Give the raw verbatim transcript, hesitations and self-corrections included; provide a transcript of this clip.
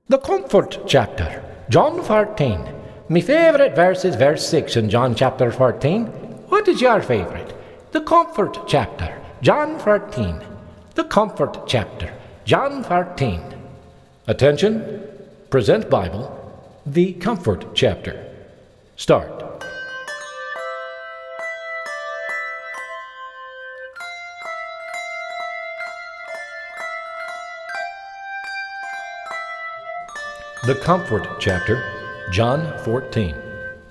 The Comfort chapter, John fourteen. My favourite verse is verse six in John chapter fourteen. What is your favourite? The Comfort chapter, John fourteen. The Comfort chapter, John fourteen. Attention, present Bible, the Comfort chapter. Start. The Comfort chapter, John fourteen.